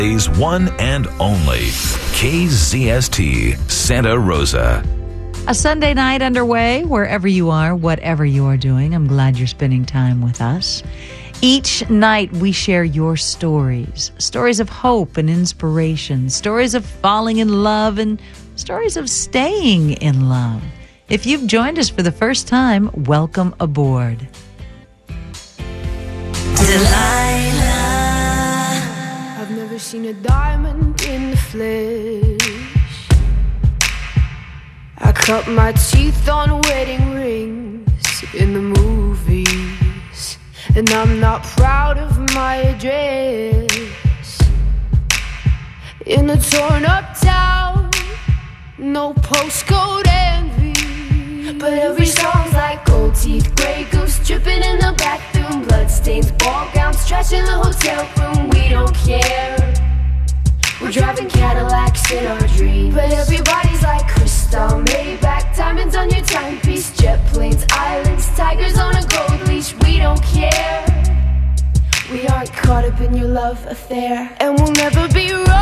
Today's one and only KZST Santa Rosa. A Sunday night underway, wherever you are, whatever you are doing. I'm glad you're spending time with us. Each night we share your stories of hope and inspiration, stories of falling in love, and stories of staying in love. If you've joined us for the first time, welcome aboard. Delilah. I've never seen a diamond in the flesh. I cut my teeth on wedding rings in the movies, and I'm not proud of my address. In a torn up town, no postcode envy, but every song's like gold teeth, grey goose dripping in the bathroom, bloodstains, ball gowns, trash in the hotel room. We don't care. We're driving Cadillacs in our dreams, but everybody's like crystal, Maybach, diamonds on your timepiece, jet planes, islands, tigers on a gold leash. We don't care. We aren't caught up in your love affair, and we'll never be royals.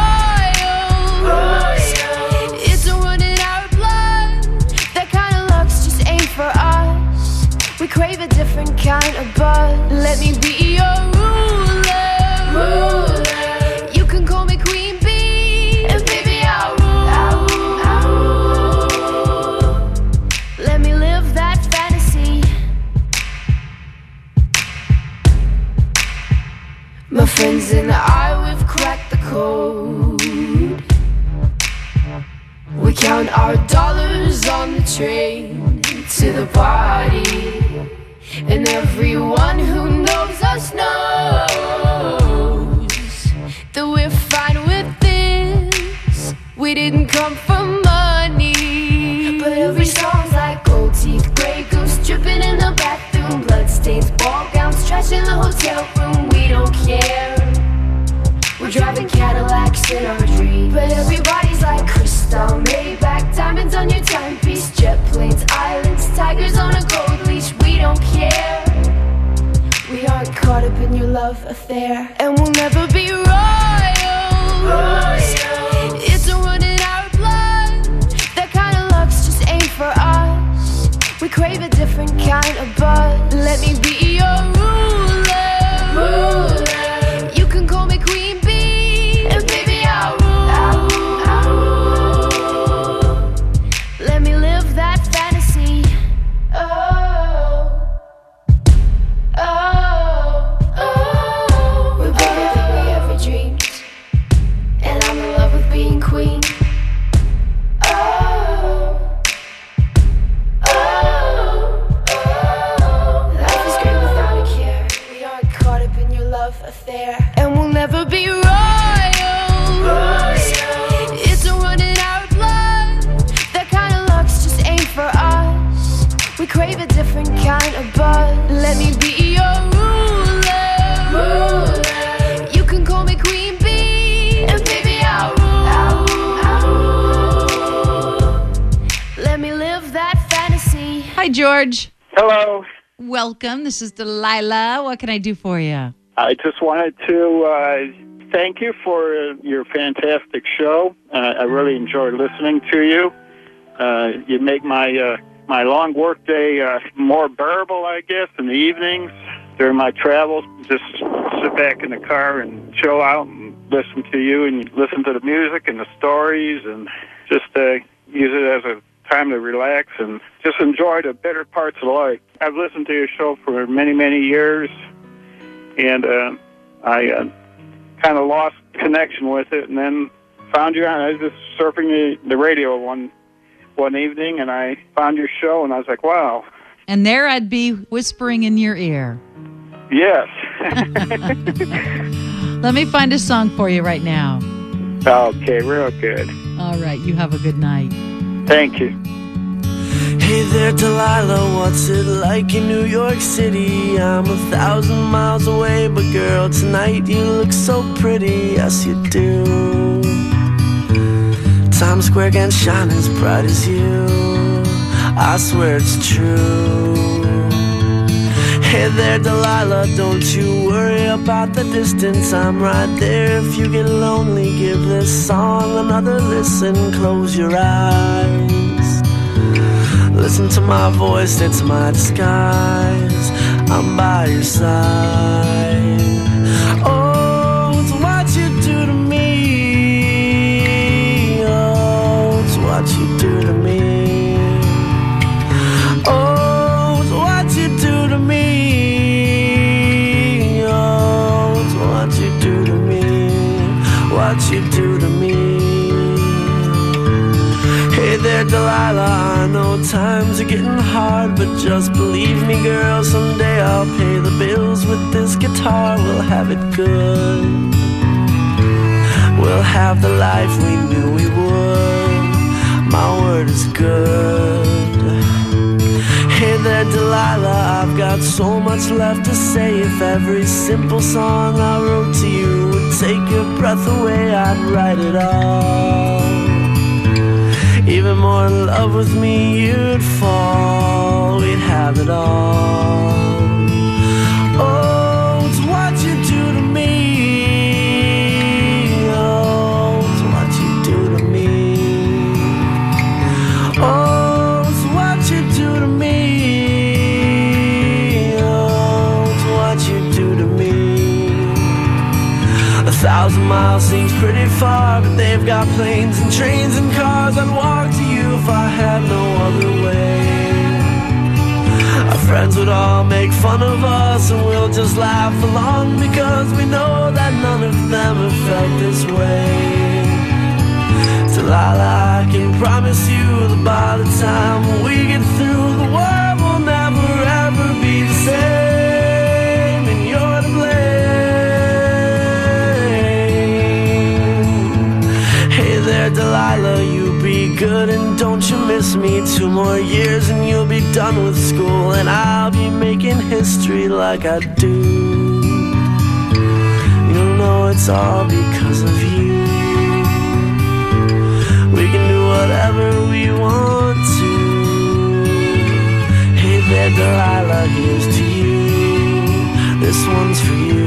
It's a run in our blood. That kind of luck's just ain't for us. We crave a different kind of buzz. Let me be your ruler. You can call me Queen Bee, and baby I'll rule. Let me live that fantasy. My friends and I, we've cracked the code. We count our dollars on the train to the party, and everyone who knows us knows that we're fine with this. We didn't come for money, but every song's like gold teeth, grey goose dripping in the bathroom, bloodstains, ball gowns, trash in the hotel room. We don't care. We're driving Cadillacs in our dreams, but everybody's like crystal, Maybach, diamonds on your timepiece, jet planes, islands, tigers on a gold leash. We don't care. We aren't caught up in your love affair, and we'll never be royals. It's a run in our blood. That kind of luck's just ain't for us. We crave a different kind of buzz. Let me be your ruler. You can call me Queen Bee, and baby I'll rule. Let me live that fantasy. We're bigger than we ever dreamed, and I'm in love with being queen. Life is great without a care. We aren't caught up in your love affair, and we'll never be royals. It's a run in our blood. That kind of luck's just ain't for us. We crave a different kind of buzz. Let me be your ruler. You can call me Queen Bee, and baby I'll rule. Let me live that fantasy. Hi, George. Hello. Welcome. This is Delilah. What can I do for you? I just wanted to thank you for your fantastic show. I really enjoy listening to you. You make my long work day more bearable, I guess, in the evenings. During my travels, just sit back in the car and chill out and listen to you and listen to the music and the stories, and just use it as a time to relax and just enjoy the better parts of life. I've listened to your show for many, many years, and I kind of lost connection with it, and then found you on. I was just surfing the radio one evening, and I found your show, and I was like, wow. And there I'd be whispering in your ear. Yes. Let me find a song for you right now. Okay, real good. All right, you have a good night. Thank you. Hey there, Delilah, what's it like in New York City? I'm 1,000 miles away, but girl, tonight you look so pretty, yes you do. Times Square can shine as bright as you, I swear it's true. Hey there, Delilah, don't you worry about the distance. I'm right there if you get lonely. Give this song another listen. Close your eyes. Listen to my voice, it's my disguise. I'm by your side. Oh, it's what you do to me. Oh, it's what you do to me. Oh, it's what you do to me. Oh, it's what you do to me. What you do to me. Hey there, Delilah, I know times are getting hard, but just believe me, girl, someday I'll pay the bills with this guitar. We'll have it good. We'll have the life we knew we would. My word is good. Hey there, Delilah, I've got so much left to say. If every simple song I wrote to you would take your breath away, I'd write it all. Even more in love with me, you'd fall. We'd have it all. Oh, it's what you do to me. Oh, it's what you do to me. Oh, it's what you do to me. Oh, it's what you do to me. 1,000 miles seems pretty far, but they've got planes and trains and cars. I'd walk to you if I had no other way. Our friends would all make fun of us, and we'll just laugh along, because we know that none of them have felt this way. Delilah, I can promise you that by the time we get through, the world will never ever be the same, and you're to blame. Hey there, Delilah, you be good and don't you miss me. 2 more years and you'll be done with school, and I'll be making history like I do. You'll know it's all because of you. We can do whatever we want to. Hey there, Delilah, here's to you. This one's for you.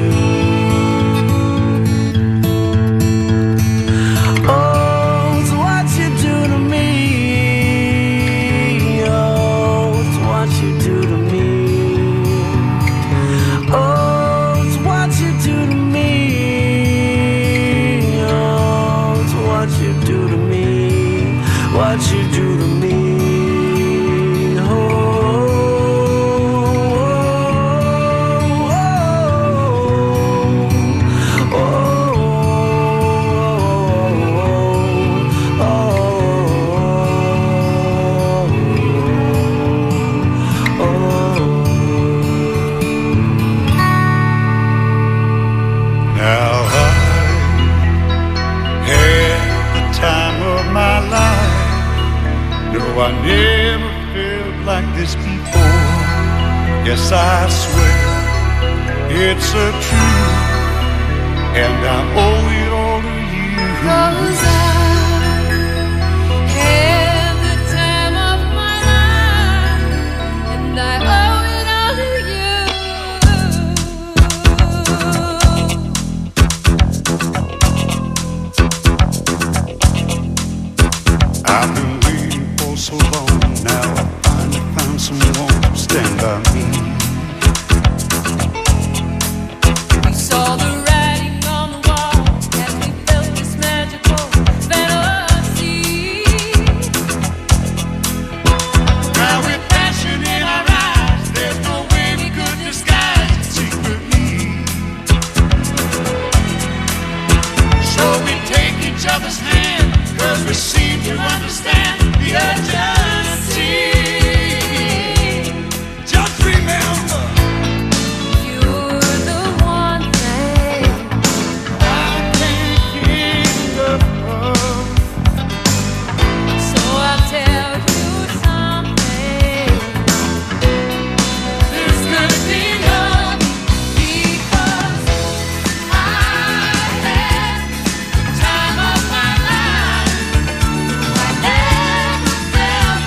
What you do to me. Oh, oh, oh, oh, oh, oh, oh. Now I had the time of my life. No, I never felt like this before. Yes, I swear it's a truth, and I owe it all to you. 'Cause I had the time of my life, and I owe it all to you. I've been waiting for so long, now I finally found someone to stand by me. We saw the writing on the wall as we felt this magical fantasy. Now with passion in our eyes, there's no way we could disguise it secretly. So we take each other's hand, 'cause we seem to understand the urgency. Just remember, You're the one thing I can't get enough of. so I'll tell you something. There's gonna be love, Because I had the time of my life. I never felt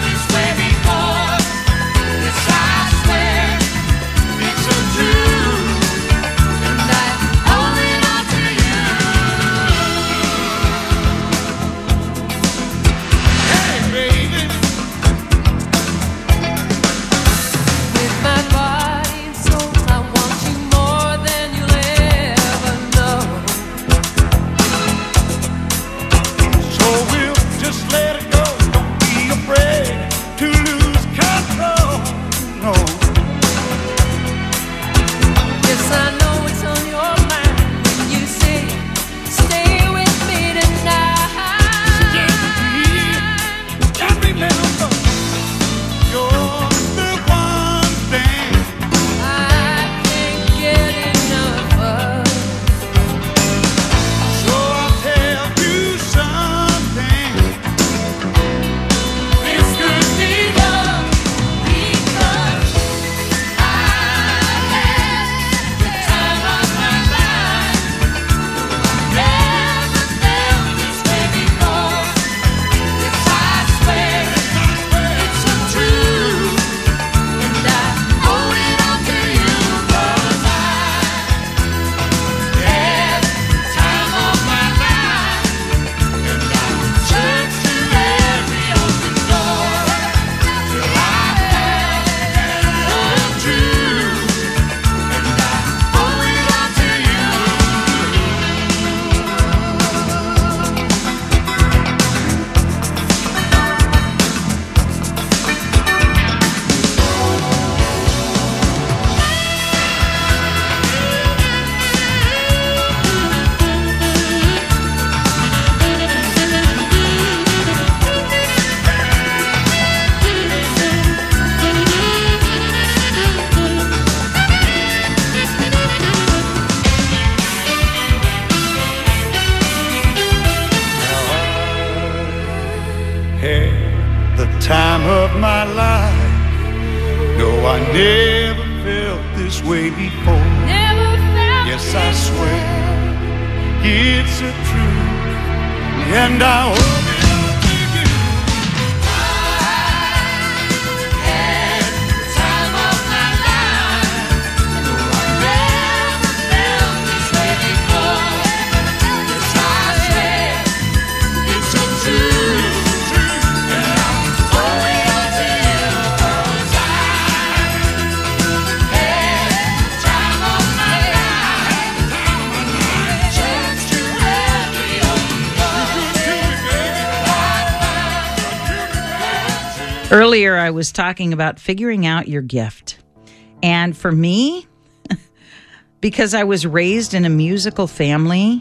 time of my life. No, I never felt this way before. Yes, I swear it's a truth, and I hope Earlier, I was talking about figuring out your gift. And for me, because I was raised in a musical family,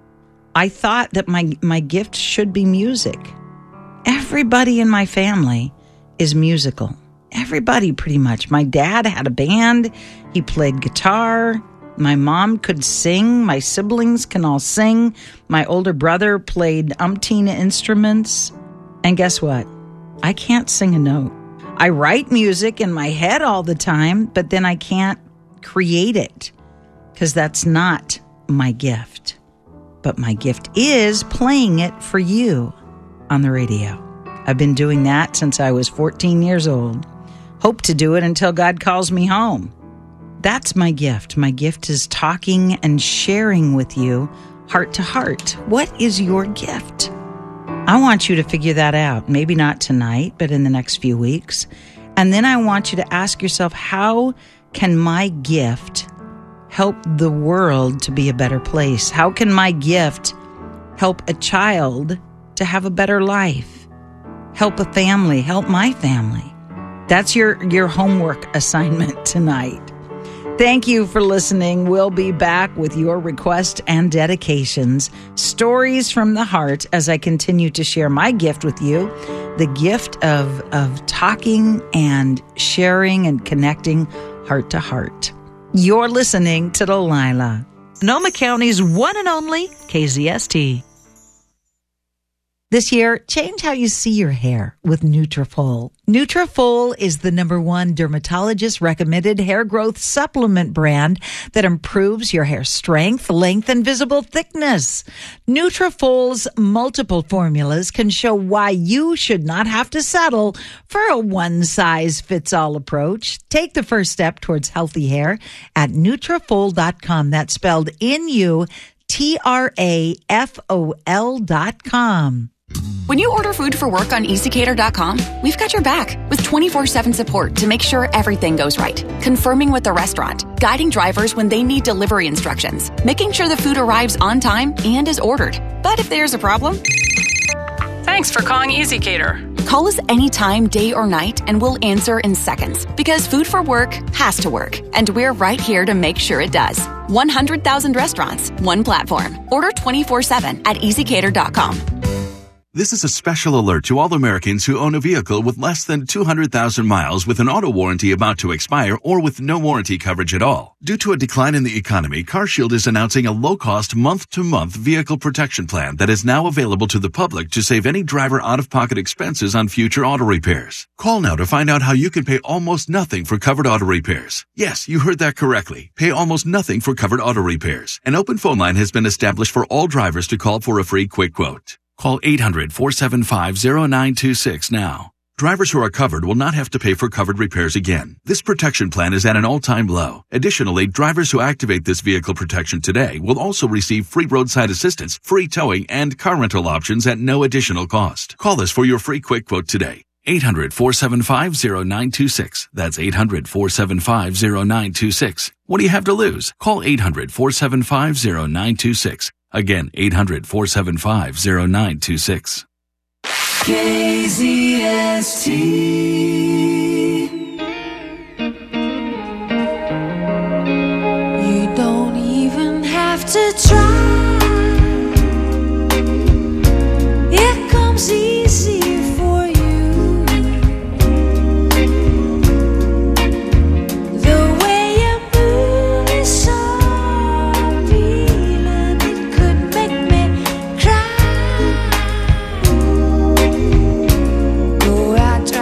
I thought that my gift should be music. Everybody in my family is musical. Everybody, pretty much. My dad had a band. He played guitar. My mom could sing. My siblings can all sing. My older brother played umpteen instruments. And guess what? I can't sing a note. I write music in my head all the time, but then I can't create it because that's not my gift. But my gift is playing it for you on the radio. I've been doing that since I was 14 years old. Hope to do it until God calls me home. That's my gift. My gift is talking and sharing with you heart to heart. What is your gift? I want you to figure that out. Maybe not tonight, but in the next few weeks. And then I want you to ask yourself, how can my gift help the world to be a better place? How can my gift help a child to have a better life? Help a family, help my family. That's your homework assignment tonight. Thank you for listening. We'll be back with your requests and dedications, stories from the heart, as I continue to share my gift with you, the gift of talking and sharing and connecting heart to heart. You're listening to Delilah, Sonoma County's one and only KZST. This year, change how you see your hair with Nutrafol. Nutrafol is the #1 dermatologist-recommended hair growth supplement brand that improves your hair strength, length, and visible thickness. Nutrafol's multiple formulas can show why you should not have to settle for a one-size-fits-all approach. Take the first step towards healthy hair at Nutrafol.com. That's spelled Nutrafol.com. When you order food for work on EasyCater.com, we've got your back with 24/7 support to make sure everything goes right. Confirming with the restaurant, guiding drivers when they need delivery instructions, making sure the food arrives on time and is ordered. But if there's a problem, thanks for calling EasyCater. Call us anytime, day or night, and we'll answer in seconds. Because food for work has to work, and we're right here to make sure it does. 100,000 restaurants, one platform. Order 24/7 at EasyCater.com. This is a special alert to all Americans who own a vehicle with less than 200,000 miles with an auto warranty about to expire or with no warranty coverage at all. Due to a decline in the economy, CarShield is announcing a low-cost month-to-month vehicle protection plan that is now available to the public to save any driver out-of-pocket expenses on future auto repairs. Call now to find out how you can pay almost nothing for covered auto repairs. Yes, you heard that correctly. Pay almost nothing for covered auto repairs. An open phone line has been established for all drivers to call for a free quick quote. Call 800-475-0926 now. Drivers who are covered will not have to pay for covered repairs again. This protection plan is at an all-time low. Additionally, drivers who activate this vehicle protection today will also receive free roadside assistance, free towing, and car rental options at no additional cost. Call us for your free quick quote today. 800-475-0926. That's 800-475-0926. What do you have to lose? Call 800-475-0926. Again, 800-475-0926. KZST. You don't even have to try. It comes easy for you. The way you move is so appealing. It could make me cry. Go out.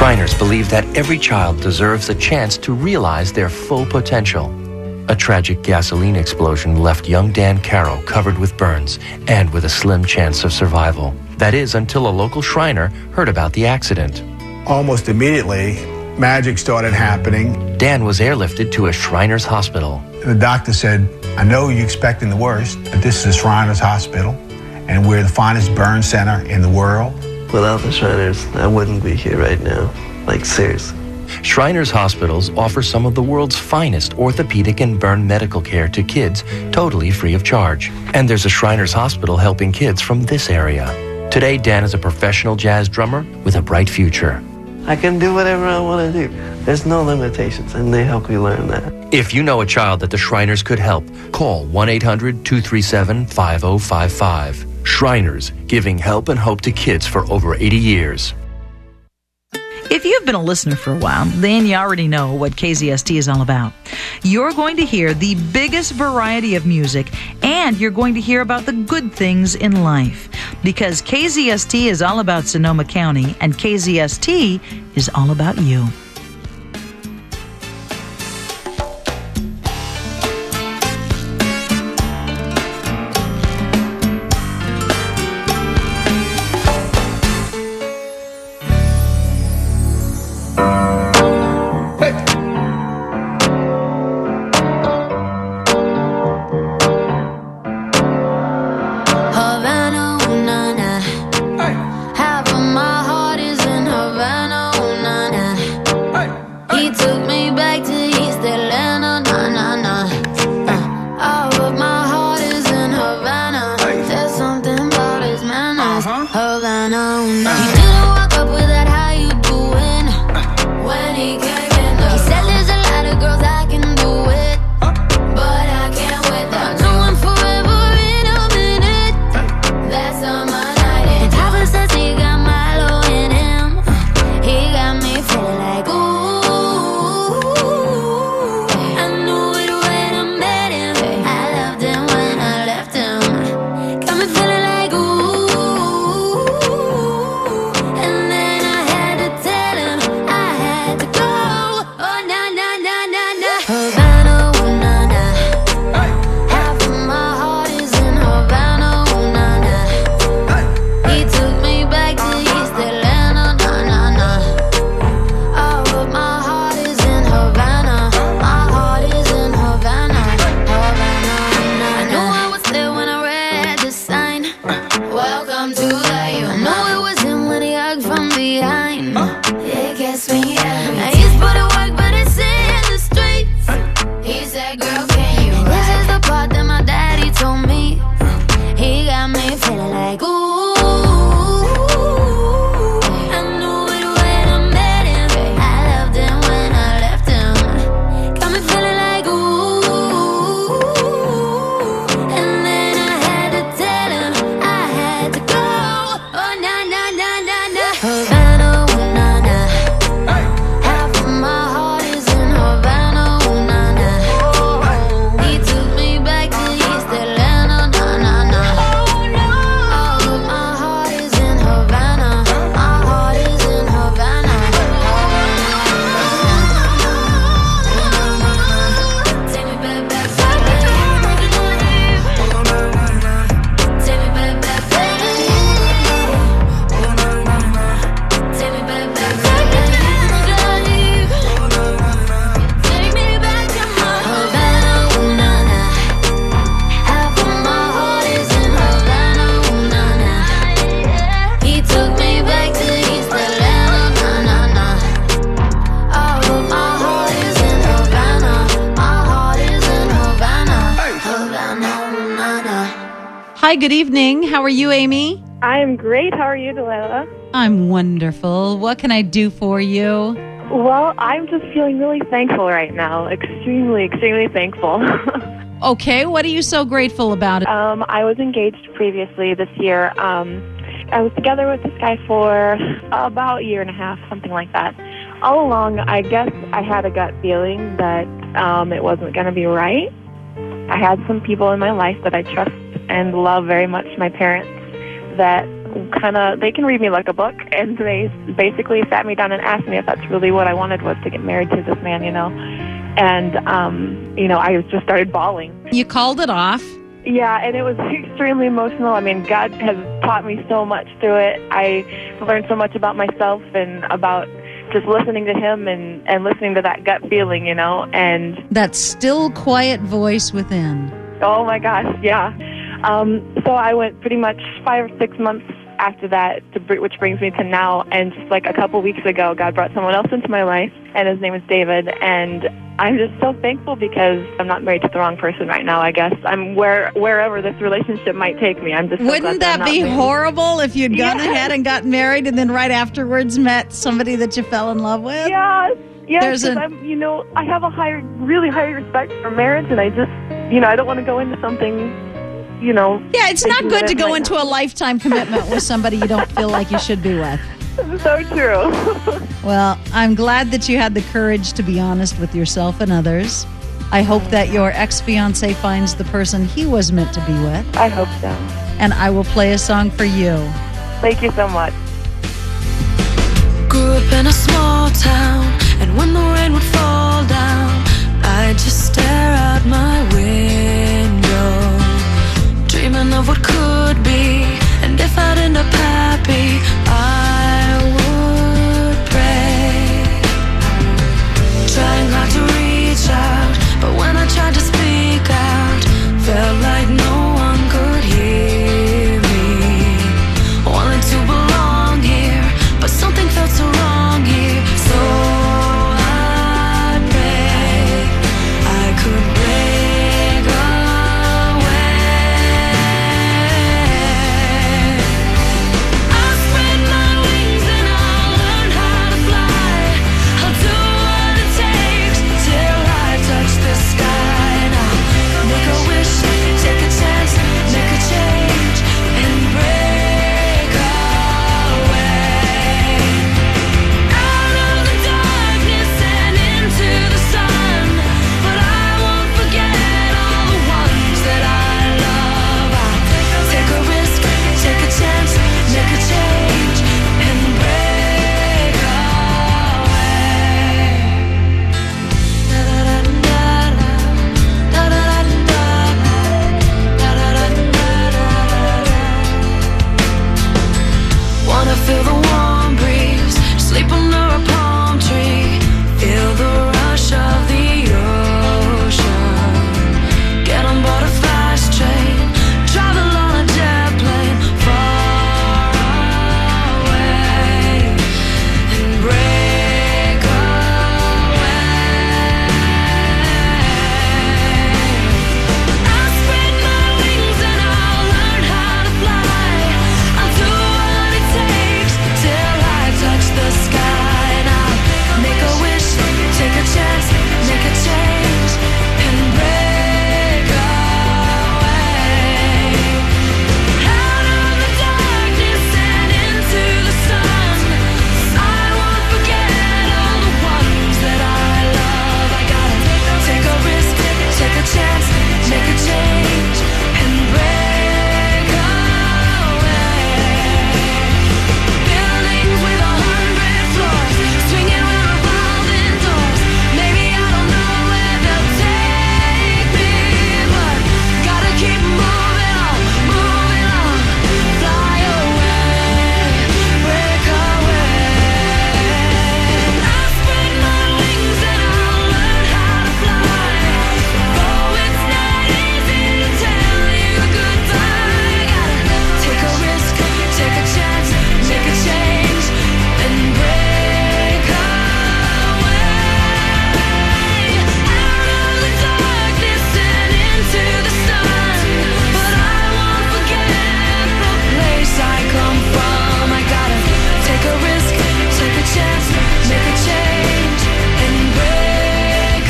Shriners believe that every child deserves a chance to realize their full potential. A tragic gasoline explosion left young Dan Carroll covered with burns and with a slim chance of survival. That is, until a local Shriner heard about the accident. Almost immediately, magic started happening. Dan was airlifted to a Shriners hospital. The doctor said, I know you're expecting the worst, but this is a Shriners hospital, and we're the finest burn center in the world. Without the Shriners, I wouldn't be here right now. Like, seriously. Shriners Hospitals offer some of the world's finest orthopedic and burn medical care to kids totally free of charge. And there's a Shriners Hospital helping kids from this area. Today, Dan is a professional jazz drummer with a bright future. I can do whatever I want to do. There's no limitations, and they help you learn that. If you know a child that the Shriners could help, call 1-800-237-5055. Shriners, giving help and hope to kids for over 80 years. If you've been a listener for a while, then you already know what KZST is all about. You're going to hear the biggest variety of music, and you're going to hear about the good things in life. Because KZST is all about Sonoma County, and KZST is all about you. Hi, good evening. How are you, Amy? I am great. How are you, Delilah? I'm wonderful. What can I do for you? Well, I'm just feeling really thankful right now. Extremely, extremely thankful. Okay, what are you so grateful about? I was engaged previously this year. I was together with this guy for about a year and a half, something like that. All along, I guess I had a gut feeling that it wasn't going to be right. I had some people in my life that I trust and love very much, my parents, that they can read me like a book, and they basically sat me down and asked me if that's really what I wanted, was to get married to this man, And, I just started bawling. You called it off? Yeah, and it was extremely emotional. I mean, God has taught me so much through it. I learned so much about myself and about just listening to him and listening to that gut feeling, and that still quiet voice within. Oh my gosh, yeah. So I went pretty much 5 or 6 months after that, which brings me to now. And just like a couple weeks ago, God brought someone else into my life, and his name is David. And I'm just so thankful because I'm not married to the wrong person right now, I guess. I'm wherever this relationship might take me. I'm just so Wouldn't that be horrible if you'd gone ahead and gotten married and then right afterwards met somebody that you fell in love with? Yes, because I have a really high respect for marriage, and I just, I don't want to go into something, Yeah, it's not good to go into a lifetime commitment with somebody you don't feel like you should be with. So true. Well, I'm glad that you had the courage to be honest with yourself and others. I hope that your ex-fiancé finds the person he was meant to be with. I hope so. And I will play a song for you. Thank you so much. Grew up in a small town, and when the rain would fall down, I'd just stare out my window, dreaming of what could be, and if I'd end up happy, I would pray, trying hard to reach out, but when I tried to speak out, felt like no one could hear me, wanted to belong here, but something felt so wrong here, so I pray I could break away. I'll spread my wings and I'll learn how to fly. I'll do what it takes till I touch the sky. And I'll make a wish, take a chance, make a change, and break away. Out of the darkness and into the sun, but I won't forget all the ones that I love. I'll take a risk, take a chance, make a change, and break away. Wanna feel the warm breeze, sleep under a palm tree, feel the rush of the ocean, get on board a fast train, travel on a jet plane far away, and break away. I'll spread my wings and I'll learn how to fly. I'll do what it takes till I touch the sky, and I'll make a wish, take a chance, make a change, and break away. Out of the darkness and into the sun, I won't forget all the ones that I love. I gotta take a risk, take a chance, make a change, and break away. Buildings with 100 floors, swinging around revolving doors. Maybe I don't know where they'll take me, but gotta keep moving on, fly away, break away. I'll spread my wings and I'll learn how to fly. Oh, it's not easy to tell you goodbye. Gotta take a risk, take a chance, make a change, and break away. Out of the darkness and into the sun, but I won't forget the place I come from. I gotta take a risk, take a chance, make a change, and break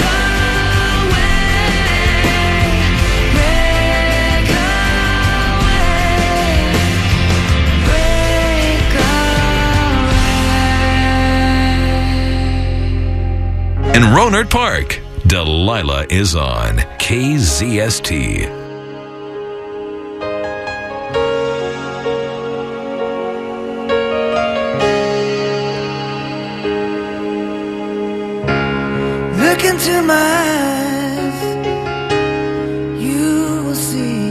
away. Break away. Break away. In Rohnert Park, Delilah is on KZST. into my eyes, you will see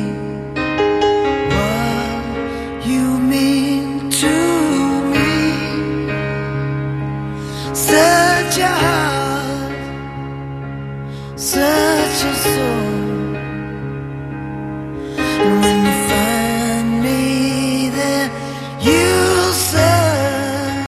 what you mean to me. Such a